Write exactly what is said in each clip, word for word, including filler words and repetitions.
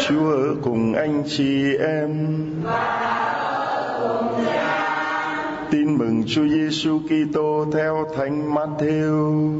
Chúa ở cùng anh chị em. Tin mừng Chúa Giêsu Kitô theo Thánh Matthew.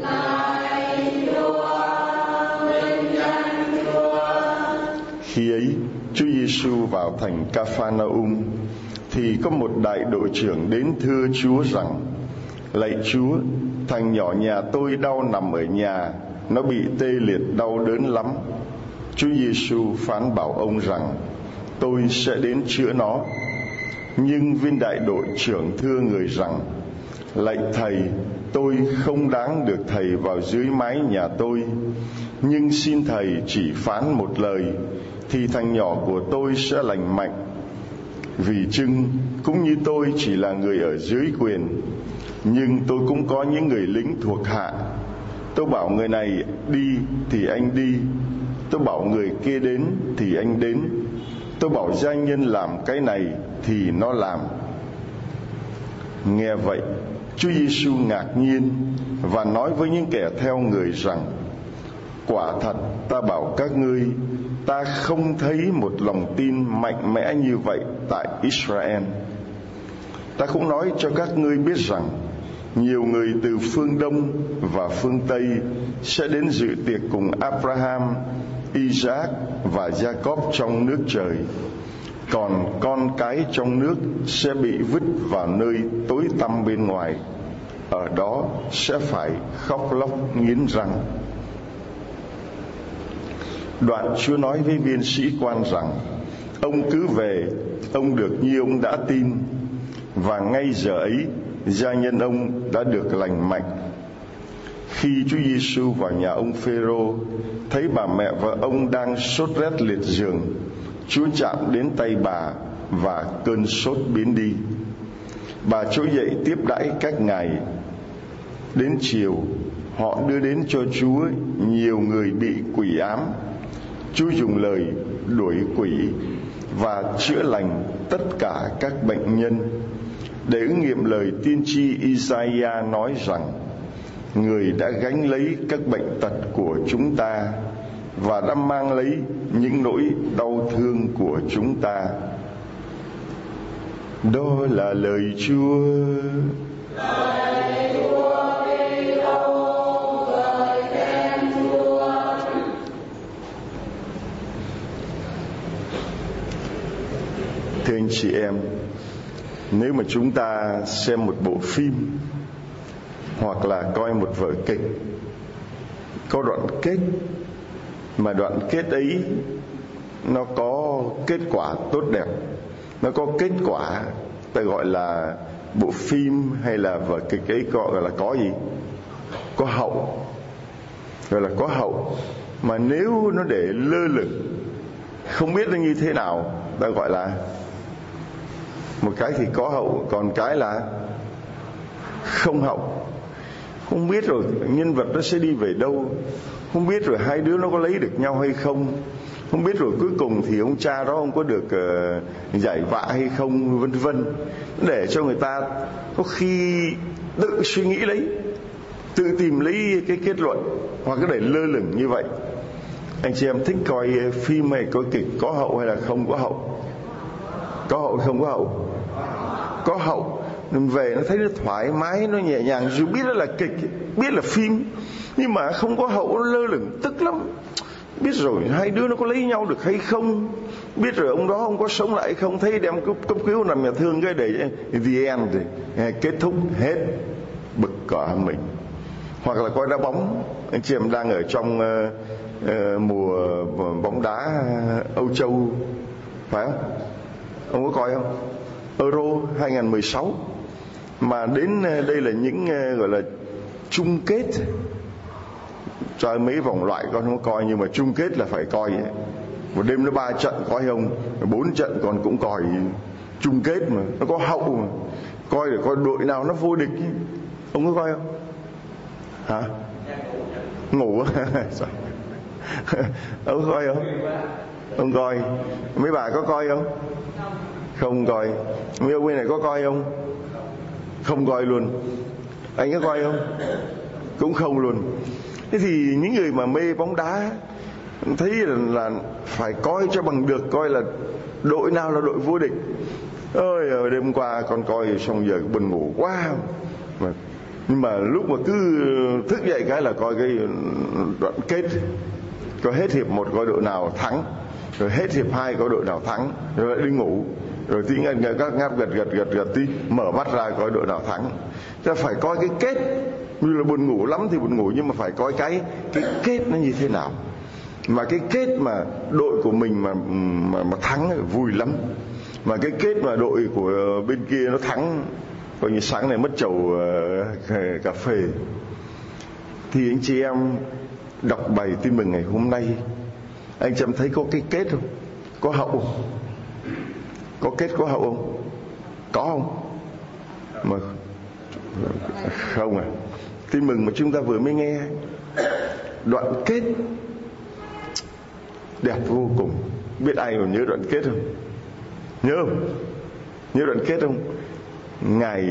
Khi ấy, Chúa Giêsu vào thành Ca-pha-na-um, thì có một đại đội trưởng đến thưa Chúa rằng: Lạy Chúa, thằng nhỏ nhà tôi đau nằm ở nhà, nó bị tê liệt đau đớn lắm. Chúa Giêsu phán bảo ông rằng: Tôi sẽ đến chữa nó. Nhưng viên đại đội trưởng thưa người rằng: Lạy Thầy, tôi không đáng được Thầy vào dưới mái nhà tôi, nhưng xin Thầy chỉ phán một lời, thì thằng nhỏ của tôi sẽ lành mạnh. Vì chưng cũng như tôi chỉ là người ở dưới quyền, nhưng tôi cũng có những người lính thuộc hạ. Tôi bảo người này đi thì anh đi, tôi bảo người kia đến thì anh đến, tôi bảo gia nhân làm cái này thì nó làm. Nghe vậy, Chúa Giêsu ngạc nhiên và nói với những kẻ theo người rằng: Quả thật ta bảo các ngươi, ta không thấy một lòng tin mạnh mẽ như vậy tại Israel. Ta cũng nói cho các ngươi biết rằng nhiều người từ phương Đông và phương Tây sẽ đến dự tiệc cùng Abraham, Isaac và Jacob trong nước trời. Còn con cái trong nước sẽ bị vứt vào nơi tối tăm bên ngoài, ở đó sẽ phải khóc lóc nghiến răng. Đoạn Chúa nói với viên sĩ quan rằng: Ông cứ về, ông được như ông đã tin. Và ngay giờ ấy, gia nhân ông đã được lành mạnh. Khi Chúa Giêsu vào nhà ông Phêrô, thấy bà mẹ và ông đang sốt rét liệt giường, Chúa chạm đến tay bà và cơn sốt biến đi. Bà trỗi dậy tiếp đãi các ngài. Đến chiều, họ đưa đến cho Chúa nhiều người bị quỷ ám. Chúa dùng lời đuổi quỷ và chữa lành tất cả các bệnh nhân, để ứng nghiệm lời tiên tri Isaiah nói rằng: Người đã gánh lấy các bệnh tật của chúng ta và đã mang lấy những nỗi đau thương của chúng ta. Đó là lời Chúa. Lời Chúa Kitô, lời khen Chúa. Thưa anh chị em, nếu mà chúng ta xem một bộ phim hoặc là coi một vở kịch, có đoạn kết mà đoạn kết ấy nó có kết quả tốt đẹp, nó có kết quả, ta gọi là bộ phim hay là vở kịch ấy gọi là có gì? Có hậu, gọi là có hậu. Mà nếu nó để lơ lửng, không biết nó như thế nào, ta gọi là một cái thì có hậu, còn cái là không hậu. Không biết rồi nhân vật nó sẽ đi về đâu, không biết rồi hai đứa nó có lấy được nhau hay không, không biết rồi cuối cùng thì ông cha đó ông có được uh, giải vạ hay không, vân vân. Để cho người ta có khi tự suy nghĩ lấy, tự tìm lấy cái kết luận, hoặc cứ để lơ lửng như vậy. Anh chị em thích coi phim hay coi kịch có hậu hay là không có hậu? Có hậu hay không có hậu? Có hậu. Mình về nó thấy nó thoải mái, nó nhẹ nhàng. Dù biết nó là kịch, biết là phim, nhưng mà không có hậu nó lơ lửng tức lắm. Biết rồi hai đứa nó có lấy nhau được hay không, biết rồi ông đó ông có sống lại hay không, thấy đem cấp, cấp cứu nằm nhà thương cái để the end rồi, kết thúc hết, bực cả mình. Hoặc là coi đá bóng, anh chị em đang ở trong uh, uh, mùa bóng đá Âu Châu, phải không? Ông có coi không? Euro hai không một sáu. Mà đến đây là những uh, gọi là chung kết. Cho mấy vòng loại con không có coi, nhưng mà chung kết là phải coi. Một đêm nó ba trận coi không, bốn trận còn cũng coi. Chung kết mà nó có hậu mà, coi để coi đội nào nó vô địch. Ông có coi không? Hả? Ngủ ông có coi không? Ông coi. Mấy bà có coi không? Không coi. Mấy ông bên này có coi không? Không coi luôn. Anh có coi không? Cũng không luôn. Thế thì những người mà mê bóng đá, thấy là, là phải coi cho bằng được, coi là đội nào là đội vô địch. Ôi ở đêm qua con coi xong giờ buồn ngủ quá mà, nhưng mà lúc mà cứ thức dậy cái là coi cái đoạn kết, coi hết hiệp một coi đội nào thắng, rồi hết hiệp hai coi đội nào thắng, rồi lại đi ngủ, rồi tí các ngáp gật gật gật gật tí mở mắt ra coi đội nào thắng. Ta phải coi cái kết, như là buồn ngủ lắm thì buồn ngủ, nhưng mà phải coi cái cái kết nó như thế nào. Mà cái kết mà đội của mình mà mà, mà thắng vui lắm, mà cái kết mà đội của bên kia nó thắng, coi như sáng này mất chầu uh, cà phê. Thì anh chị em đọc bài tin mừng ngày hôm nay, anh chị em thấy có cái kết không? Có hậu không? Có kết có hậu không? Có không? Mà không à. Tin mừng mà chúng ta vừa mới nghe, đoạn kết đẹp vô cùng. Biết ai còn nhớ đoạn kết không? Nhớ không? Nhớ đoạn kết không? Ngày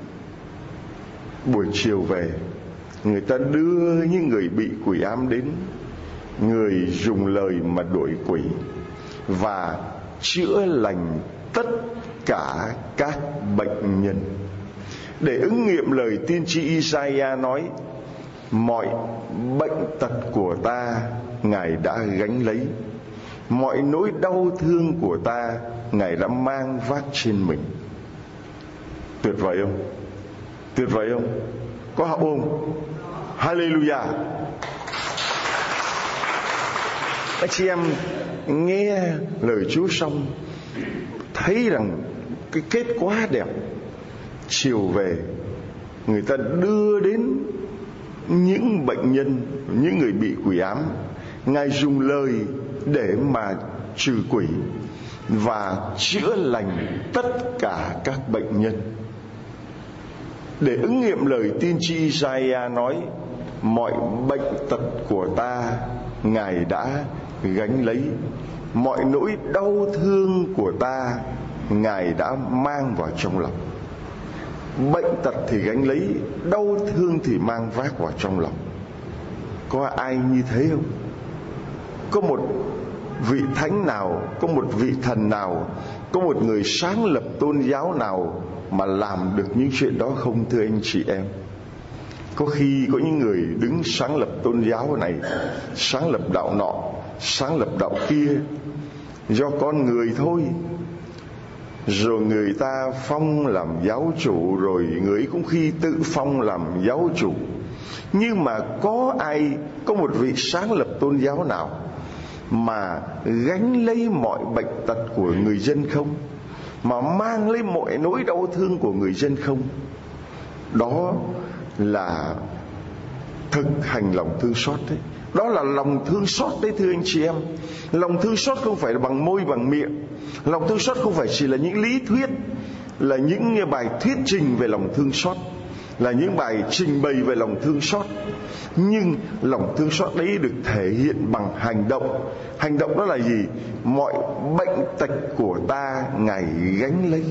buổi chiều về, người ta đưa những người bị quỷ ám đến, người dùng lời mà đuổi quỷ và chữa lành tất cả các bệnh nhân. Để ứng nghiệm lời tiên tri Isaiah nói, mọi bệnh tật của ta Ngài đã gánh lấy, mọi nỗi đau thương của ta Ngài đã mang vác trên mình. Tuyệt vời không? Tuyệt vời không? Có hậu không? Hallelujah. Anh chị em nghe lời Chúa xong thấy rằng cái kết quá đẹp. Chiều về, người ta đưa đến những bệnh nhân, những người bị quỷ ám, Ngài dùng lời để mà trừ quỷ và chữa lành tất cả các bệnh nhân. Để ứng nghiệm lời tiên tri Isaiah nói, mọi bệnh tật của ta Ngài đã gánh lấy, mọi nỗi đau thương của ta Ngài đã mang vào trong lòng. Bệnh tật thì gánh lấy, đau thương thì mang vác vào trong lòng. Có ai như thế không? Có một vị thánh nào, có một vị thần nào, có một người sáng lập tôn giáo nào mà làm được những chuyện đó không, thưa anh chị em? Có khi có những người đứng sáng lập tôn giáo này, sáng lập đạo nọ, sáng lập đạo kia, do con người thôi. Rồi người ta phong làm giáo chủ, rồi người cũng khi tự phong làm giáo chủ. Nhưng mà có ai, có một vị sáng lập tôn giáo nào mà gánh lấy mọi bệnh tật của người dân không? Mà mang lấy mọi nỗi đau thương của người dân không? Đó là thực hành lòng thương xót đấy. Đó là lòng thương xót đấy, thưa anh chị em. Lòng thương xót không phải là bằng môi bằng miệng. Lòng thương xót không phải chỉ là những lý thuyết, là những bài thuyết trình về lòng thương xót, là những bài trình bày về lòng thương xót. Nhưng lòng thương xót đấy được thể hiện bằng hành động. Hành động đó là gì? Mọi bệnh tật của ta Ngài gánh lấy.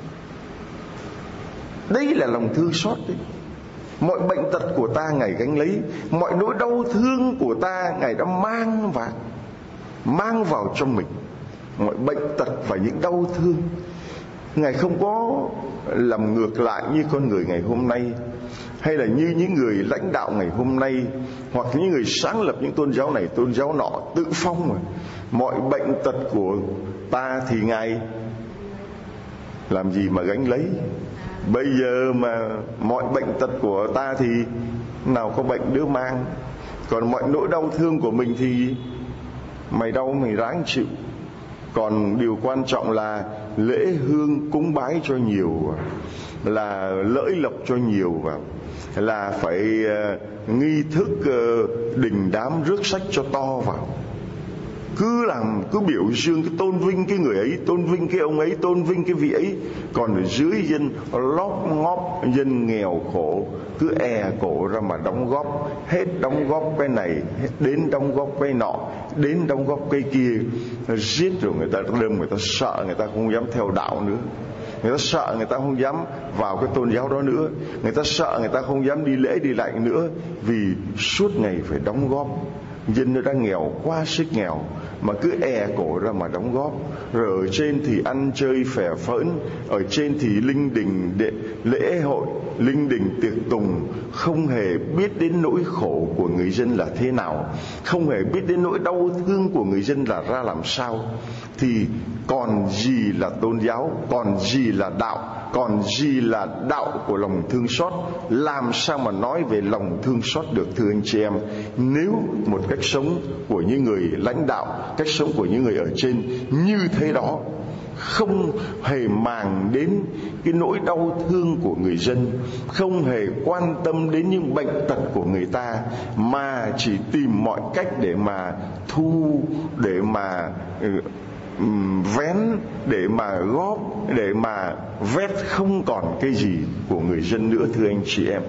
Đấy là lòng thương xót đấy. Mọi bệnh tật của ta Ngài gánh lấy, mọi nỗi đau thương của ta Ngài đã mang vào, mang vào trong mình. Mọi bệnh tật và những đau thương, Ngài không có làm ngược lại như con người ngày hôm nay, hay là như những người lãnh đạo ngày hôm nay, hoặc những người sáng lập những tôn giáo này tôn giáo nọ tự phong mà. Mọi bệnh tật của ta thì Ngài làm gì mà gánh lấy. Bây giờ mà mọi bệnh tật của ta thì nào có bệnh đứa mang. Còn mọi nỗi đau thương của mình thì mày đau mày ráng chịu. Còn điều quan trọng là lễ hương cúng bái cho nhiều, là lợi lộc cho nhiều, và là phải uh, nghi thức uh, đình đám rước sách cho to vào. Cứ làm, cứ biểu dương, cái tôn vinh cái người ấy, tôn vinh cái ông ấy, tôn vinh cái vị ấy. Còn ở dưới dân lóp ngóp, dân nghèo khổ, cứ e cổ ra mà đóng góp. Hết đóng góp cái này, hết đến đóng góp cái nọ, đến đóng góp cái kia. Giết rồi người ta đâm, người ta sợ, người ta không dám theo đạo nữa. Người ta sợ, người ta không dám vào cái tôn giáo đó nữa. Người ta sợ, người ta không dám đi lễ đi lạy nữa. Vì suốt ngày phải đóng góp. dân nó đang nghèo quá sức nghèo mà cứ e cổ ra mà đóng góp. Rồi ở trên thì ăn chơi phè phỡn, ở trên thì linh đình đệ, lễ hội, linh đình tiệc tùng, không hề biết đến nỗi khổ của người dân là thế nào, không hề biết đến nỗi đau thương của người dân là ra làm sao. Thì còn gì là tôn giáo, còn gì là đạo, còn gì là đạo của lòng thương xót? Làm sao mà nói về lòng thương xót được, thưa anh chị em, nếu một cách sống của những người lãnh đạo, cách sống của những người ở trên như thế đó, không hề màng đến cái nỗi đau thương của người dân, không hề quan tâm đến những bệnh tật của người ta, mà chỉ tìm mọi cách để mà thu, để mà vén, để mà góp, để mà vét không còn cái gì của người dân nữa, thưa anh chị em.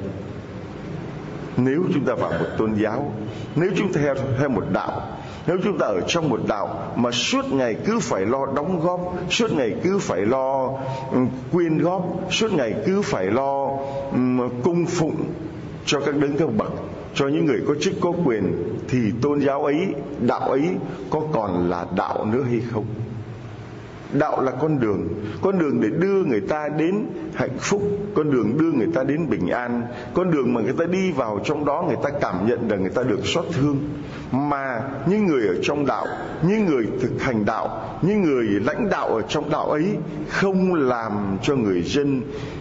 Nếu chúng ta vào một tôn giáo, nếu chúng ta theo, theo một đạo, nếu chúng ta ở trong một đạo mà suốt ngày cứ phải lo đóng góp, suốt ngày cứ phải lo um, quyên góp, suốt ngày cứ phải lo um, cung phụng cho các đấng các bậc, cho những người có chức có quyền, thì tôn giáo ấy, đạo ấy có còn là đạo nữa hay không? Đạo là con đường, con đường để đưa người ta đến hạnh phúc, con đường đưa người ta đến bình an, con đường mà người ta đi vào trong đó người ta cảm nhận rằng người ta được xót thương. Mà những người ở trong đạo, những người thực hành đạo, những người lãnh đạo ở trong đạo ấy không làm cho người dân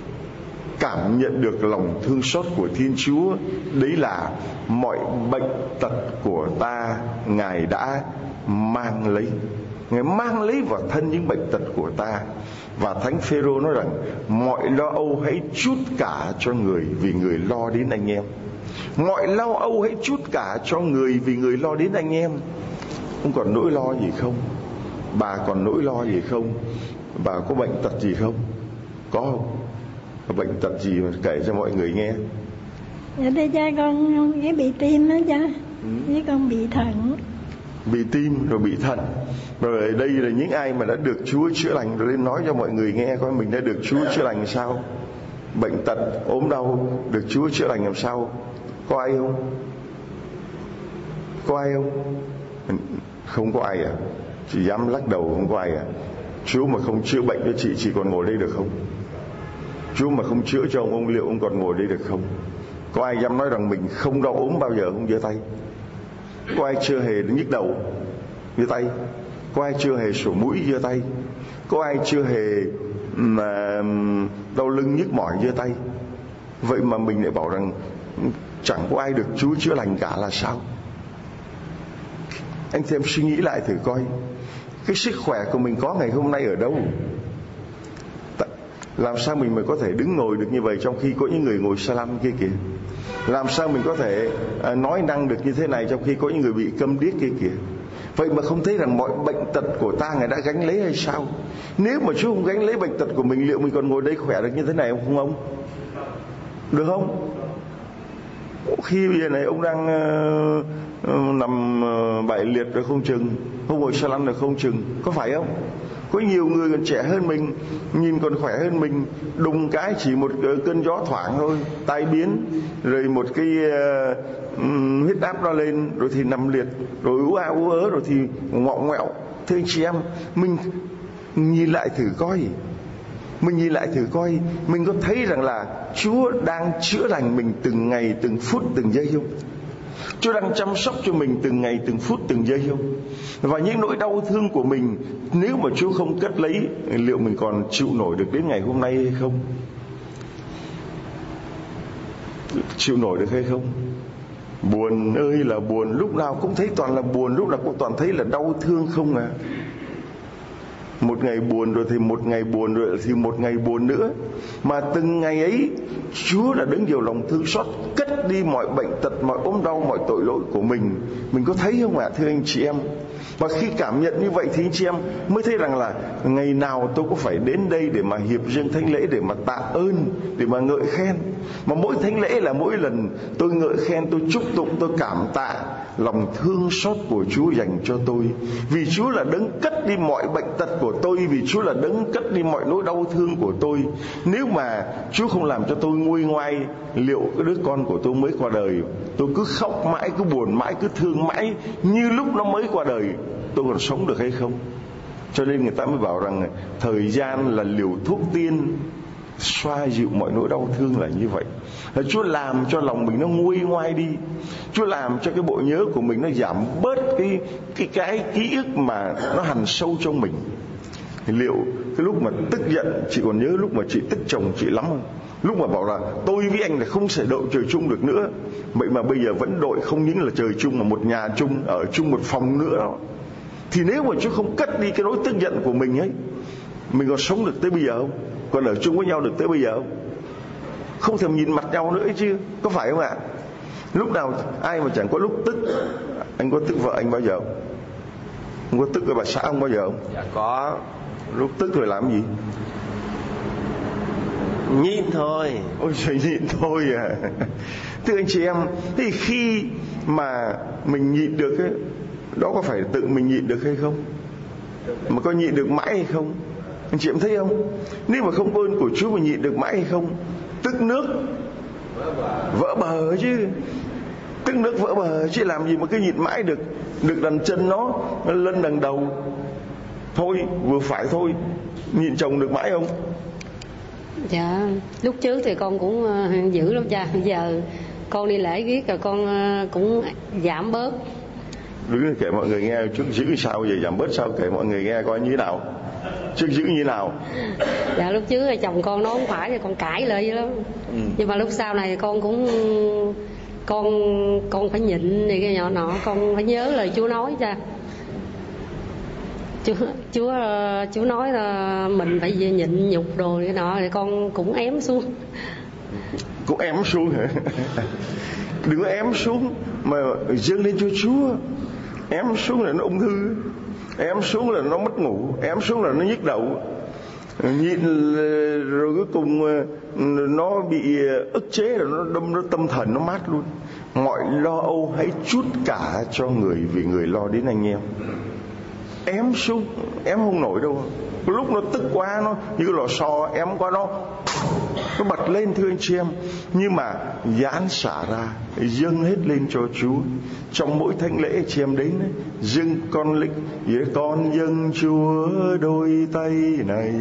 cảm nhận được lòng thương xót của Thiên Chúa, đấy là mọi bệnh tật của ta Ngài đã mang lấy. Ngài mang lấy vào thân những bệnh tật của ta. Và Thánh Phêrô nói rằng mọi lo âu hãy trút cả cho người, vì người lo đến anh em. Mọi lo âu hãy trút cả cho người, vì người lo đến anh em. Không còn nỗi lo gì không? Bà còn nỗi lo gì không? Bà có bệnh tật gì không? Có không? Có bệnh tật gì mà kể cho mọi người nghe? Dạ thưa cha, con cái bị tim đó cha, ừ. Với con bị thận. Bị tim rồi bị thận. Rồi ở đây là những ai mà đã được Chúa chữa lành, rồi lên nói cho mọi người nghe coi mình đã được Chúa chữa lành sao. Bệnh tật, ốm đau được Chúa chữa lành làm sao? Có ai không? Có ai không? Không có ai à? Chị dám lắc đầu không có ai à? Chúa mà không chữa bệnh cho chị, chị còn ngồi đây được không? Chúa mà không chữa cho ông ông Liệu, ông còn ngồi đây được không? Có ai dám nói rằng mình không đau ốm bao giờ không giơ tay? Có ai chưa hề nhức đầu giơ tay? Có ai chưa hề sổ mũi giơ tay? Có ai chưa hề mà đau lưng nhức mỏi giơ tay? Vậy mà mình lại bảo rằng chẳng có ai được Chúa chữa lành cả là sao? Anh thêm suy nghĩ lại thử coi, cái sức khỏe của mình có ngày hôm nay ở đâu? Làm sao mình mới có thể đứng ngồi được như vậy trong khi có những người ngồi xa lăm kia kìa? Làm sao mình có thể à, nói năng được như thế này trong khi có những người bị câm điếc kia kìa? Vậy mà không thấy rằng mọi bệnh tật của ta Ngài đã gánh lấy hay sao? Nếu mà Chúa không gánh lấy bệnh tật của mình, liệu mình còn ngồi đây khỏe được như thế này không ông? Được không? Khi bây giờ này ông đang uh, uh, nằm uh, bại liệt rồi không chừng, không ngồi xa lăn rồi không chừng, có phải không? Có nhiều người còn trẻ hơn mình, nhìn còn khỏe hơn mình, đùng cái chỉ một cơn gió thoảng thôi, tai biến, rồi một cái uh, um, huyết áp nó lên, rồi thì nằm liệt, rồi ú a ú ớ, rồi thì ngọ ngoẹo. Thưa anh chị em, mình nhìn lại thử coi, mình nhìn lại thử coi, mình có thấy rằng là Chúa đang chữa lành mình từng ngày, từng phút, từng giây không? Chúa đang chăm sóc cho mình từng ngày, từng phút, từng giây không? Và những nỗi đau thương của mình, nếu mà Chúa không cất lấy, liệu mình còn chịu nổi được đến ngày hôm nay hay không? Chịu nổi được hay không? Buồn ơi là buồn, lúc nào cũng thấy toàn là buồn, lúc nào cũng toàn thấy là đau thương không à. Một ngày buồn rồi thì một ngày buồn rồi thì một ngày buồn nữa. Mà từng ngày ấy Chúa đã đứng nhiều lòng thương xót, cất đi mọi bệnh tật, mọi ốm đau, mọi tội lỗi của mình. Mình có thấy không ạ, thưa anh chị em? Và khi cảm nhận như vậy thì anh chị em mới thấy rằng là ngày nào tôi cũng phải đến đây để mà hiệp dâng thánh lễ, để mà tạ ơn, để mà ngợi khen. Mà mỗi thánh lễ là mỗi lần tôi ngợi khen, tôi chúc tụng, tôi cảm tạ lòng thương xót của Chúa dành cho tôi. Vì Chúa là đấng cất đi mọi bệnh tật của tôi, vì Chúa là đấng cất đi mọi nỗi đau thương của tôi. Nếu mà Chúa không làm cho tôi nguôi ngoai, liệu cái đứa con của tôi mới qua đời, tôi cứ khóc mãi, cứ buồn mãi, cứ thương mãi như lúc nó mới qua đời, tôi còn sống được hay không? Cho nên người ta mới bảo rằng thời gian là liều thuốc tiên xoa dịu mọi nỗi đau thương là như vậy. Là Chúa làm cho lòng mình nó nguôi ngoai đi. Chúa làm cho cái bộ nhớ của mình nó giảm bớt cái cái cái ký ức mà nó hằn sâu trong mình. Liệu cái lúc mà tức giận, chị còn nhớ lúc mà chị tức chồng chị lắm không? Lúc mà bảo là tôi với anh là không thể đội trời chung được nữa, vậy mà bây giờ vẫn đội không những là trời chung mà một nhà chung, ở chung một phòng nữa đó. Thì nếu mà Chúa không cất đi cái nỗi tức giận của mình ấy, mình còn sống được tới bây giờ không? Còn ở chung với nhau được tới bây giờ không? Không thèm nhìn mặt nhau nữa chứ, có phải không ạ? Lúc nào ai mà chẳng có lúc tức. Anh có tức vợ anh bao giờ không? Anh có tức với bà xã ông bao giờ không? Dạ có. Lúc tức rồi làm gì? Nhịn thôi. Ôi trời, nhịn thôi à. Thưa anh chị em, thì khi mà mình nhịn được ấy, đó có phải tự mình nhịn được hay không? Mà có nhịn được mãi hay không? Anh chị em thấy không? Nếu mà không có ơn của Chúa mà nhịn được mãi hay không? Tức nước vỡ bờ chứ. Tức nước vỡ bờ chứ làm gì mà cứ nhịn mãi được. Được đằng chân nó, nó lên đằng đầu. Thôi, vừa phải thôi. Nhịn chồng được mãi không? Dạ, lúc trước thì con cũng uh, dữ lắm cha. Bây giờ con đi lễ viết rồi con uh, cũng giảm bớt. Đứng kể mọi người nghe trước giữ sao vậy, giảm bớt sao, kể mọi người nghe coi như thế nào. Trước giữ như thế nào? Dạ lúc trước thì chồng con nói không phải thì con cãi lại vậy lắm. Ừ. Nhưng mà lúc sau này con cũng con con phải nhịn này cái nhỏ nọ, con phải nhớ lời Chúa nói cha. Chúa Chúa Chúa nói là mình phải nhịn nhục rồi cái nọ, thì con cũng ém xuống. Cũng ém xuống hả? Đừng có ém xuống mà dâng lên cho Chúa. Ém xuống là nó ung thư, ém xuống là nó mất ngủ, ém xuống là nó nhức đầu. Nhịn rồi cuối cùng nó bị ức chế, rồi nó đâm nó tâm thần nó mát luôn. Mọi lo âu hãy trút cả cho người, vì người lo đến anh em. Ém xuống, ém không nổi đâu. Lúc nó tức quá, nó như cái lò xo, ém quá nó nó bật lên thưa anh chị em. Nhưng mà giãn xả ra, dâng hết lên cho Chúa. Trong mỗi thánh lễ chị em đến ấy, dâng con lịch, con dâng Chúa đôi tay này.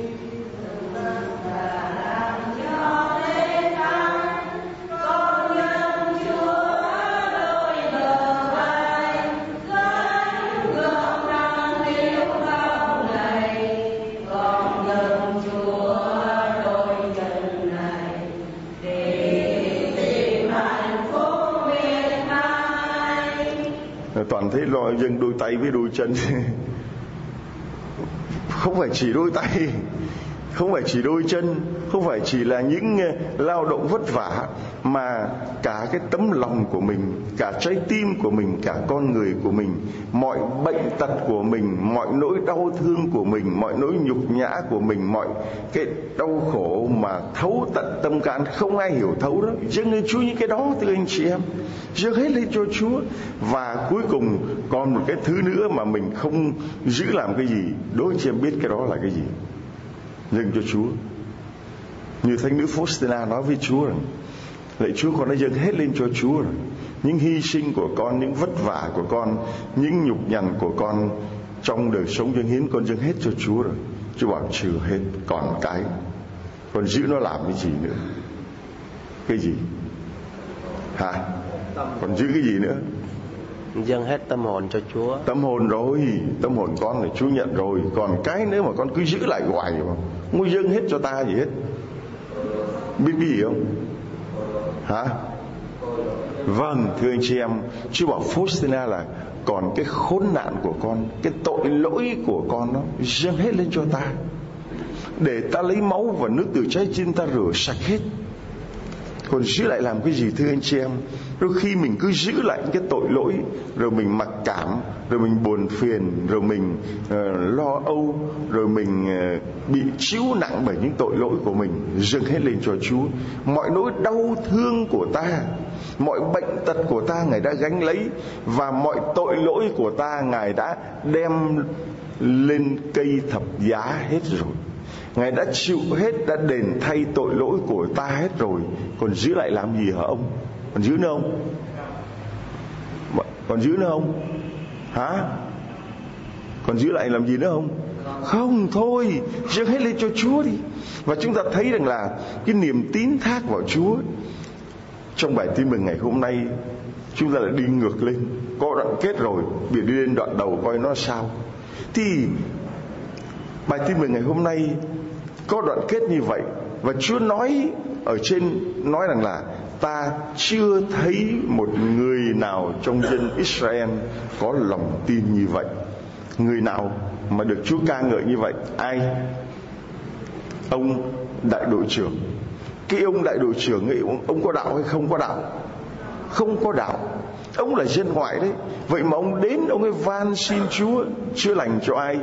Toàn thấy lo dâng đôi tay với đôi chân. Không phải chỉ đôi tay, không phải chỉ đôi chân, không phải chỉ là những lao động vất vả, mà cả cái tấm lòng của mình, cả trái tim của mình, cả con người của mình, mọi bệnh tật của mình, mọi nỗi đau thương của mình, mọi nỗi nhục nhã của mình, mọi cái đau khổ mà thấu tận tâm can không ai hiểu thấu đó, dâng lên Chúa những cái đó thưa anh chị em. Dâng hết lên cho Chúa. Và cuối cùng còn một cái thứ nữa mà mình không giữ làm cái gì, đôi chị em biết cái đó là cái gì? Dâng cho Chúa. Như thánh nữ Faustina nói với Chúa rằng: lạy Chúa, con đã dâng hết lên cho Chúa rồi. Những hy sinh của con, những vất vả của con, những nhục nhằn của con trong đời sống dâng hiến, con dâng hết cho Chúa rồi. Chúa bảo trừ hết, còn cái con giữ nó làm cái gì nữa? Cái gì? Hả? Còn giữ cái gì nữa? Dâng hết tâm hồn cho Chúa. Tâm hồn rồi, tâm hồn con là Chúa nhận rồi. Còn cái nữa mà con cứ giữ lại hoài mà không có dâng hết cho ta gì hết. Biết cái gì không? Hả? Vâng, thưa anh chị em, Chúa bảo Faustina là còn cái khốn nạn của con, cái tội lỗi của con đó, dâng hết lên cho ta, để ta lấy máu và nước từ trái tim ta rửa sạch hết. Còn giữ lại làm cái gì thưa anh chị em? Đôi khi mình cứ giữ lại những cái tội lỗi, rồi mình mặc cảm, rồi mình buồn phiền, rồi mình uh, lo âu, rồi mình uh, bị chiếu nặng bởi những tội lỗi của mình. Dâng hết lên cho Chúa. Mọi nỗi đau thương của ta, mọi bệnh tật của ta Ngài đã gánh lấy, và mọi tội lỗi của ta Ngài đã đem lên cây thập giá hết rồi. Ngài đã chịu hết, đã đền thay tội lỗi của ta hết rồi. Còn giữ lại làm gì hả ông? Còn giữ nữa không? Còn giữ nữa không? Hả? Còn giữ lại làm gì nữa không? Không, thôi, dâng hết lên cho Chúa đi. Và chúng ta thấy rằng là cái niềm tín thác vào Chúa. Trong bài tin mừng ngày hôm nay, chúng ta lại đi ngược lên. Có đoạn kết rồi, bị đi lên đoạn đầu coi nó sao. Thì bài tin mừng ngày hôm nay có đoạn kết như vậy. Và Chúa nói ở trên, nói rằng là ta chưa thấy một người nào trong dân Israel có lòng tin như vậy. Người nào mà được Chúa ca ngợi như vậy? Ai? Ông đại đội trưởng. Cái ông đại đội trưởng ấy, ông, ông có đạo hay không có đạo? Không có đạo. Ông là dân ngoại đấy. Vậy mà ông đến, ông ấy van xin Chúa chữa lành cho ai?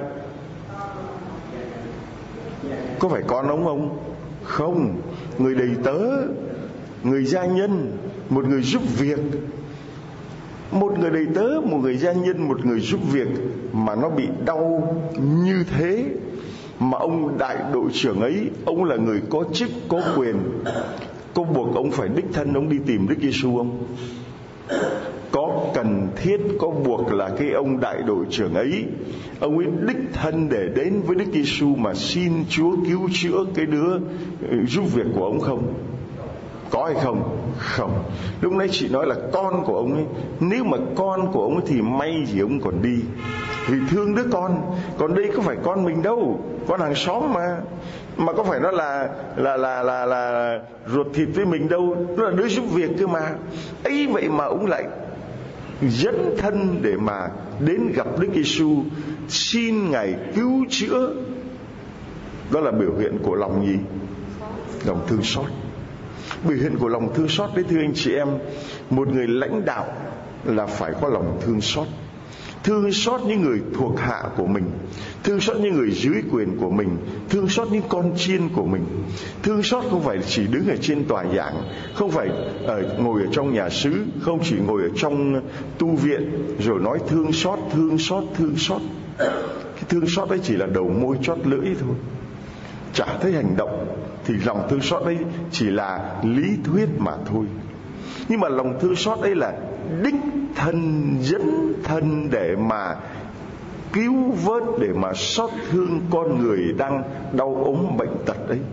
Có phải con ông không? Không. Người đầy tớ, người gia nhân, một người giúp việc. Một người đầy tớ, một người gia nhân, một người giúp việc mà nó bị đau như thế. Mà ông đại đội trưởng ấy, ông là người có chức, có quyền, có buộc ông phải đích thân ông đi tìm Đức Giêsu không? Có cần thiết, có buộc là cái ông đại đội trưởng ấy, ông ấy đích thân để đến với Đức Giêsu mà xin Chúa cứu chữa cái đứa giúp việc của ông không? Có hay không? Không. Lúc nãy chị nói là con của ông ấy. Nếu mà con của ông ấy thì may gì ông còn đi, vì thương đứa con. Còn đây có phải con mình đâu, con hàng xóm mà. Mà có phải nó là là là là là ruột thịt với mình đâu, nó là đứa giúp việc cơ mà. Ấy vậy mà ông lại dẫn thân để mà đến gặp Đức Giêsu, xin Ngài cứu chữa. Đó là biểu hiện của lòng gì? Lòng thương xót. Biểu hiện của lòng thương xót đấy thưa anh chị em. Một người lãnh đạo là phải có lòng thương xót. Thương xót những người thuộc hạ của mình, thương xót những người dưới quyền của mình, thương xót những con chiên của mình. Thương xót không phải chỉ đứng ở trên tòa giảng, không phải ở, ngồi ở trong nhà xứ, không chỉ ngồi ở trong tu viện rồi nói thương xót, thương xót, thương xót. Cái thương xót đấy chỉ là đầu môi chót lưỡi thôi, chả thấy hành động. Thì lòng thương xót đấy chỉ là lý thuyết mà thôi. Nhưng mà lòng thương xót đấy là đích thân dẫn thân để mà cứu vớt, để mà xót thương con người đang đau ốm bệnh tật ấy.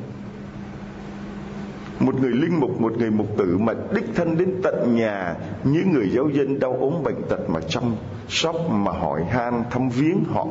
Một người linh mục, một người mục tử mà đích thân đến tận nhà những người giáo dân đau ốm bệnh tật mà chăm sóc, mà hỏi han thăm viếng họ,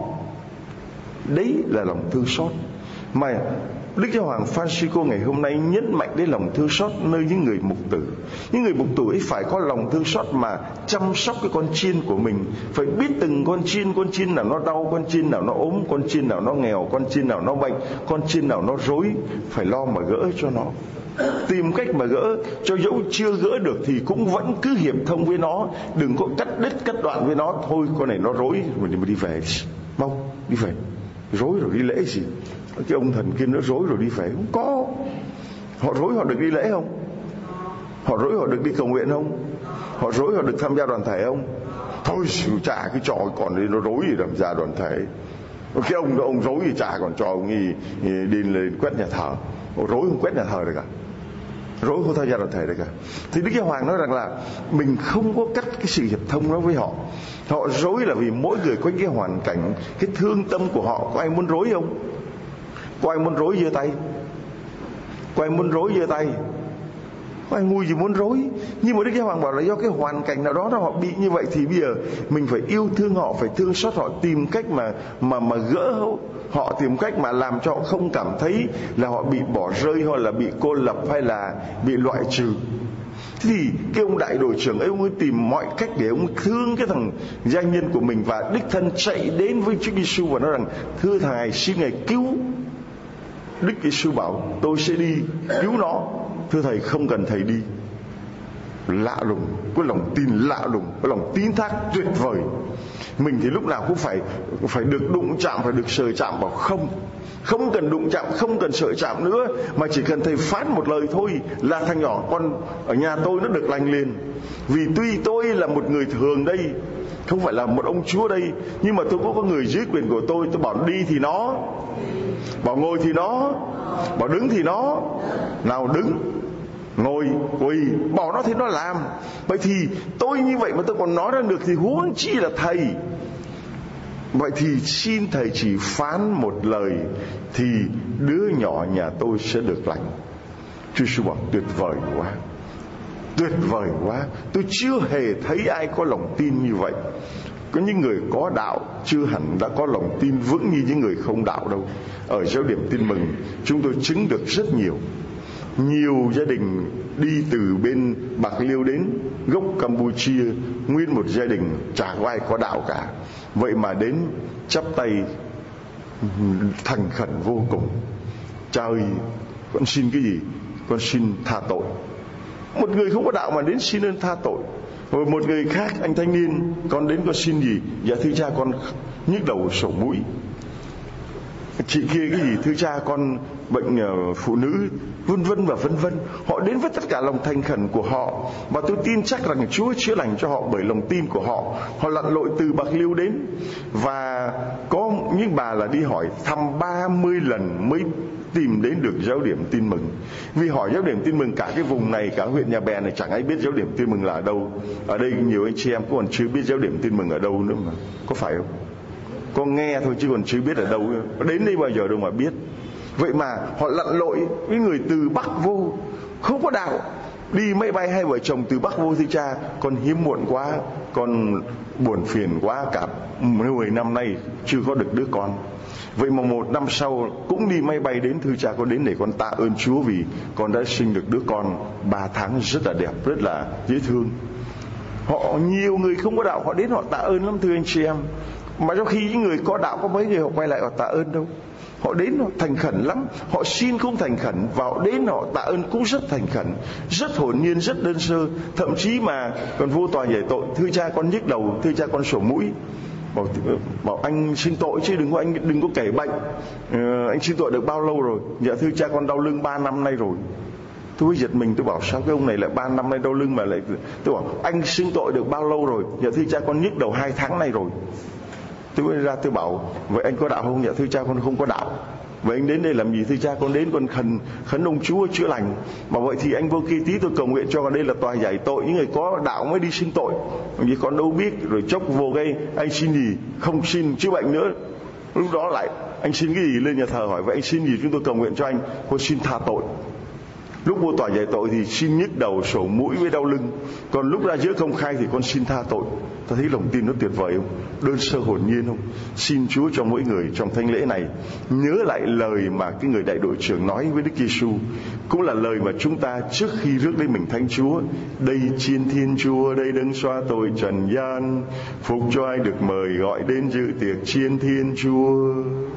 đấy là lòng thương xót. Mà Đức Giáo Hoàng Francisco ngày hôm nay nhấn mạnh đến lòng thương xót nơi những người mục tử. Những người mục tử ấy phải có lòng thương xót mà chăm sóc cái con chiên của mình. Phải biết từng con chiên, con chiên nào nó đau, con chiên nào nó ốm, con chiên nào nó nghèo, con chiên nào nó bệnh, con chiên nào nó rối. Phải lo mà gỡ cho nó, tìm cách mà gỡ. Cho dẫu chưa gỡ được thì cũng vẫn cứ hiệp thông với nó, đừng có cắt đứt cắt đoạn với nó. Thôi con này nó rối rồi thì đi về, mau đi về. Rối rồi đi lễ gì? Cái ông thần kia nó rối rồi đi về, không có. Họ rối họ được đi lễ không? Họ rối họ được đi cầu nguyện không? Họ rối họ được tham gia đoàn thể không? Thôi chả cái trò còn đi nó rối gì làm ra đoàn thể. Cái ông đó ông rối thì chả còn cho ông ấy đi lên quét nhà thờ. Rối không quét nhà thờ được cả, rối không tham gia đoàn thể được cả. Thì Đức Giáo Hoàng nói rằng là mình không có cắt cái sự hiệp thông đó với họ. Họ rối là vì mỗi người có cái hoàn cảnh, cái thương tâm của họ. Có ai muốn rối không? Có ai muốn rối giơ tay? Có ai muốn rối giơ tay? Có ai ngu gì muốn rối? Nhưng mà Đức Giáo Hoàng bảo là do cái hoàn cảnh nào đó đó họ bị như vậy, thì bây giờ mình phải yêu thương họ, phải thương xót họ, tìm cách mà mà mà gỡ họ, tìm cách mà làm cho họ không cảm thấy là họ bị bỏ rơi, hoặc là bị cô lập, hay là bị loại trừ. Thế thì cái ông đại đội trưởng ấy, ông ấy tìm mọi cách để ông thương cái thằng gia nhân của mình, và đích thân chạy đến với Chúa Giêsu và nói rằng: thưa Thầy, xin Ngài cứu. Đức Giêsu bảo: tôi sẽ đi cứu nó. Thưa Thầy, không cần Thầy đi. Lạ lùng, có lòng tin lạ lùng, có lòng tín thác tuyệt vời. Mình thì lúc nào cũng phải phải được đụng chạm, phải được sờ chạm. Bảo không, không cần đụng chạm, không cần sờ chạm nữa, mà chỉ cần Thầy phán một lời thôi là thằng nhỏ con ở nhà tôi nó được lành liền. Vì tuy tôi là một người thường đây, Không phải là một ông Chúa đây, nhưng mà tôi cũng có người dưới quyền của tôi. Tôi bảo đi thì nó, bảo ngồi thì nó, bảo đứng thì nó. Nào đứng, ngồi, quỳ, bảo nó thì nó làm. Vậy thì tôi như vậy mà tôi còn nói ra được thì huống chi là thầy. Vậy thì xin thầy chỉ phán một lời thì đứa nhỏ nhà tôi sẽ được lành. Chúa Giêsu bảo tuyệt vời quá, tuyệt vời quá. Tôi chưa hề thấy ai có lòng tin như vậy. Có những người có đạo chưa hẳn đã có lòng tin vững như những người không đạo đâu. Ở Giáo Điểm Tin Mừng chúng tôi chứng được rất nhiều. Nhiều gia đình đi từ bên Bạc Liêu đến gốc Campuchia, nguyên một gia đình chả có ai có đạo cả. Vậy mà đến chắp tay thành khẩn vô cùng. Cha ơi, con xin cái gì? Con xin tha tội. Một người không có đạo mà đến xin ơn tha tội. Rồi một người khác, anh thanh niên, con đến con xin gì? Dạ thưa cha, con nhức đầu sổ mũi. Chị kia cái gì? Thưa cha, con bệnh uh, phụ nữ, vân vân và vân vân. Họ đến với tất cả lòng thành khẩn của họ, và tôi tin chắc rằng Chúa chữa lành cho họ bởi lòng tin của họ. Họ lặn lội từ Bạc Liêu đến, và có những bà là đi hỏi thăm ba mươi lần mới tìm đến được Giáo Điểm Tin Mừng. Vì hỏi Giáo Điểm Tin Mừng cả cái vùng này, cả huyện Nhà Bè này chẳng ai biết Giáo Điểm Tin Mừng là ở đâu. Ở đây nhiều anh chị em còn chưa biết Giáo Điểm Tin Mừng ở đâu nữa mà, có phải không? Con nghe thôi chứ còn chưa biết ở đâu. Đến đây bao giờ đâu mà biết. Vậy mà họ lặn lội với người từ Bắc vô, không có đạo, đi máy bay hai vợ chồng từ Bắc vô. Thưa cha, con hiếm muộn quá, con buồn phiền quá, cả mười năm nay chưa có được đứa con. Vậy mà một năm sau cũng đi máy bay đến. Thưa cha, con đến để con tạ ơn Chúa vì con đã sinh được đứa con ba tháng rất là đẹp, rất là dễ thương. Họ nhiều người không có đạo họ đến họ tạ ơn lắm thưa anh chị em. Mà trong khi những người có đạo có mấy người họ quay lại họ tạ ơn đâu. Họ đến họ thành khẩn lắm, họ xin cũng thành khẩn, và họ đến họ tạ ơn cũng rất thành khẩn, rất hồn nhiên, rất đơn sơ. Thậm chí mà còn vô tòa giải tội. Thưa cha, con nhức đầu, thưa cha, con sổ mũi. Bảo, bảo anh xin tội chứ đừng có anh đừng có kể bệnh. ờ, Anh xin tội được bao lâu rồi? Dạ thưa cha, con đau lưng ba năm nay rồi. Tôi giật mình, tôi bảo sao cái ông này lại ba năm nay đau lưng mà lại. Tôi bảo anh xin tội được bao lâu rồi? Dạ thưa cha, con nhức đầu hai tháng nay rồi. Tôi mới ra tôi bảo vậy anh có đạo không? Dạ thưa cha, con không có đạo. Vậy anh đến đây làm gì? Thưa cha, con đến con khẩn khấn ông Chúa chữa lành. Mà vậy thì anh vô kia tí tôi cầu nguyện cho, đây là tòa giải tội, những người có đạo mới đi xin tội, vì con đâu biết. Rồi chốc vô gây anh xin gì? Không xin chữa bệnh nữa. Lúc đó lại anh xin cái gì? Lên nhà thờ hỏi vậy anh xin gì? Chúng tôi cầu nguyện cho anh. Con xin tha tội. Lúc vô tòa giải tội thì xin nhức đầu, sổ mũi với đau lưng. Còn lúc ra giữa công khai thì con xin tha tội. Ta thấy lòng tin nó tuyệt vời không? Đơn sơ hồn nhiên không? Xin Chúa cho mỗi người trong thánh lễ này nhớ lại lời mà cái người đại đội trưởng nói với Đức Giêsu, cũng là lời mà chúng ta trước khi rước lên mình thánh Chúa. Đây chiên Thiên Chúa, đây đấng xóa tội trần gian, phục cho ai được mời gọi đến dự tiệc chiên Thiên Chúa.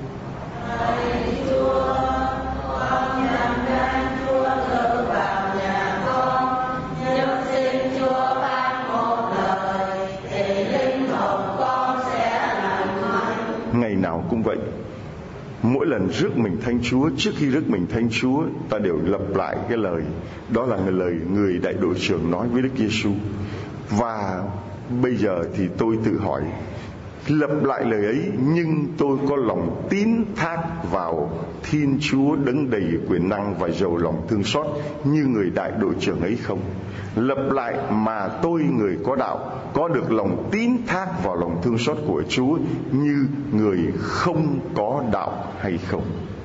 Ngày nào cũng vậy. Mỗi lần rước mình thánh Chúa, trước khi rước mình thánh Chúa, ta đều lặp lại cái lời. Đó là lời người đại đội trưởng nói với Đức Giêsu. Và bây giờ thì tôi tự hỏi, lặp lại lời ấy, nhưng tôi có lòng tín thác vào Thiên Chúa đấng đầy quyền năng và giàu lòng thương xót như người đại đội trưởng ấy không? Lặp lại mà tôi người có đạo có được lòng tín thác vào lòng thương xót của Chúa như người không có đạo hay không?